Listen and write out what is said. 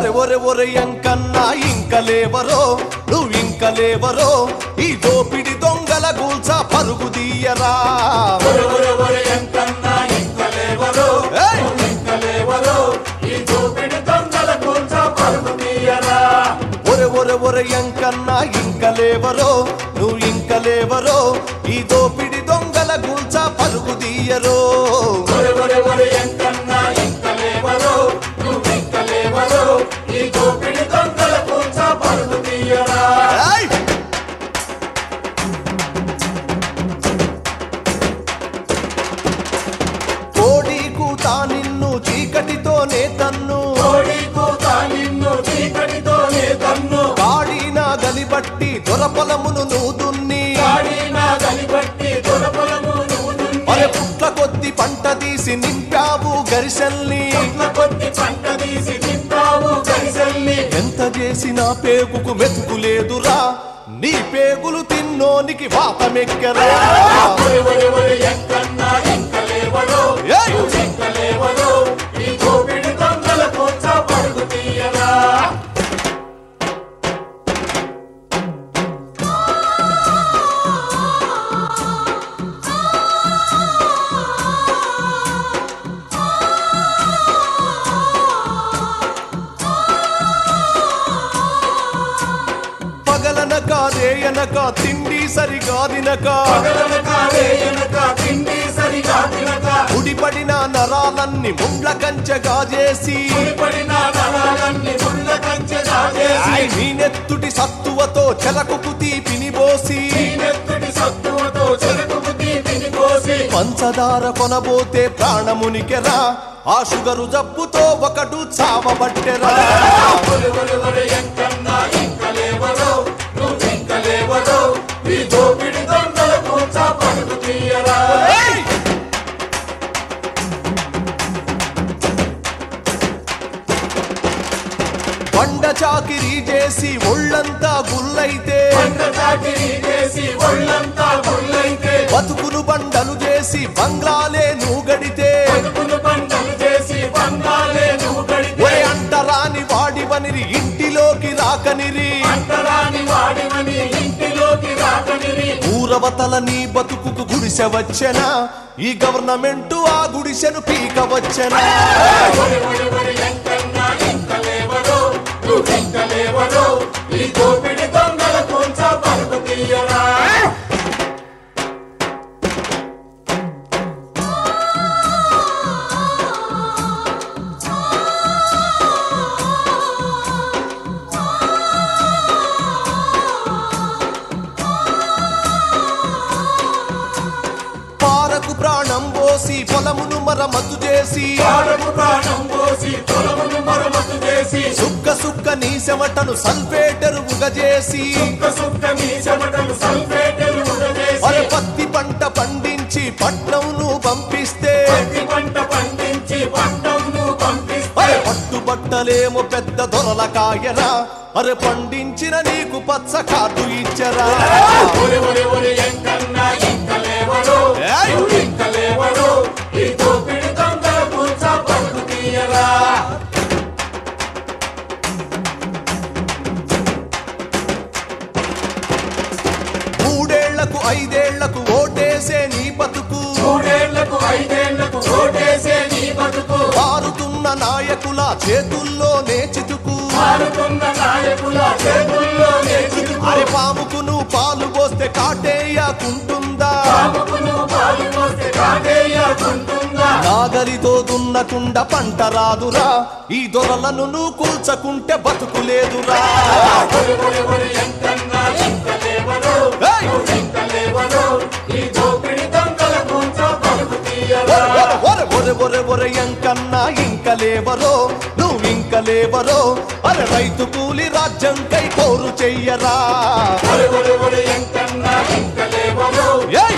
ఒరే ఒరే ఎంకన్నా ఇంకలేవరో నువ్వు ఇంకలేవరో ఈ దోపిడి దొంగల గూల్చ పరుగు తీయరా ఒరే ఒరే ఒరే ఎంకన్నా ఇంకలేవరో నువ్వు ఇంకలేవరో ఈ దోపిడి దొంగల గూల్చ పరుగు తీయరా ఒరే ఒరే ఒరే ఎంకన్నా ఇంకలేవరో నువ్వు ఇంకలేవరో ఈ దోపిడి దొంగల గూల్చ పరుగు తీయరో ఒరే ఒరే ఒరే ఎంకన్నా ఇంకలేవరో నువ్వు ఇంకలేవరో ఈ దోపిడి దొంగల గూల్చ పరుగు తీయరా కోడి కూత నిన్ను చీకటితోనే తన్ను కాడిన గలిబట్టి దొరపలమును నూదున్ని అరే పుట్ల కొద్ది పంట తీసి నింపావు గరిసెల్ని ఎంత చేసినా పేగుకు మెతుకు లేదురా నీ పేగులు తిన్నోనికి వాతమెక్కరా పగలనక రేయనక తిండి సరిగా తినక ఉడిపడిన నరాలన్నీ ముండ్ల కంచెగా చేసి నీ నెత్తుటి సత్తువతో చెలకుకు తీపిని పోసి పంచదార కొనబోతే ప్రాణమునికెరా ఆ షుగరు జబ్బుతో ఒకడు చావబట్టెరా బండ చాకిరీ చేసి ఒళ్ళంతా గుల్లైతే బతుకును బండలు చేసి బంగ్లాలే నూగడితే ఒరే అంటరాని వాడివనిరి ఇంటిలోకి రాకనిరి ఊరవతల నీ బతుకుకు గుడిసె వచ్చెనా ఈ గవర్నమెంట్ ఆ గుడిసెను పీక వచ్చెనా పారకు ప్రాణం పోసి పొలమును మరమతు చేసి సుక్క సుక్క నీ చెమటను సల్ఫేటెరువుగా చేసి అరే పత్తి పంట పండించి పట్నంను పంపిస్తే అరే పట్టుబట్టలేమో పెద్ద దొరల కాయరా అరే పండించిన నీకు పచ్చ కార్డు ఇచ్చరా మూడేళ్లకు ఐదేళ్లకు ఓటేసే నీ బతుకు మారుతున్న నాయకుల చేతుల్లోనే చితుకు అరే పాముకును పాలు పోస్తే కాటేయకుంటుందా నాగలితో దున్నకుండ పంట రాదురా ఈ దొరలను నువ్వు కూల్చకుంటే బతుకులేదురా ఒరే ఒరే ఎంకన్నా ఇంకలేవరో నువ్వు ఇంకలేవరో అరే రైతు కూలి రాజ్యం కై కోరు చెయ్యరా